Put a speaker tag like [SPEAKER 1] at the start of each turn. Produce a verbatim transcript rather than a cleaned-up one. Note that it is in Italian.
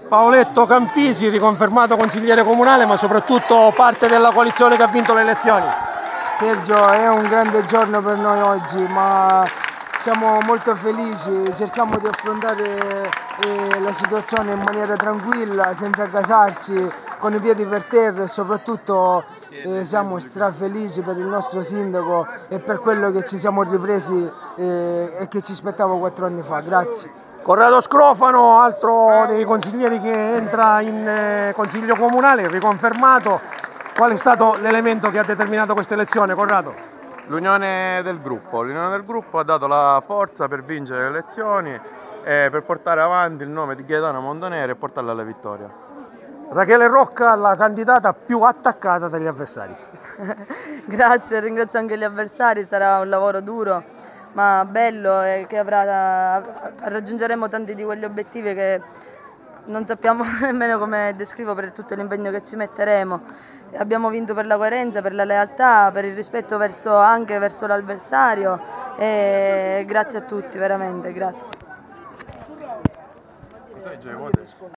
[SPEAKER 1] Paoletto Campisi, riconfermato consigliere comunale, ma soprattutto parte della coalizione che ha vinto le elezioni.
[SPEAKER 2] Sergio, è un grande giorno per noi oggi, ma siamo molto felici, cerchiamo di affrontare eh, la situazione in maniera tranquilla, senza gasarci, con i piedi per terra e soprattutto eh, siamo strafelici per il nostro sindaco e per quello che ci siamo ripresi eh, e che ci aspettavo quattro anni fa. Grazie.
[SPEAKER 1] Corrado Scrofano, altro dei consiglieri che entra in eh, consiglio comunale, riconfermato. Qual è stato l'elemento che ha determinato questa elezione, Corrado?
[SPEAKER 3] L'unione del gruppo. L'unione del gruppo ha dato la forza per vincere le elezioni e per portare avanti il nome di Gaetano Montanari e portarla alla vittoria.
[SPEAKER 1] Rachele Rocca, la candidata più attaccata dagli avversari.
[SPEAKER 4] Grazie, ringrazio anche gli avversari, sarà un lavoro duro ma bello e che avrà, raggiungeremo tanti di quegli obiettivi che non sappiamo nemmeno come descrivo per tutto l'impegno che ci metteremo. Abbiamo vinto per la coerenza, per la lealtà, per il rispetto verso, anche verso l'avversario e grazie a tutti, veramente, grazie.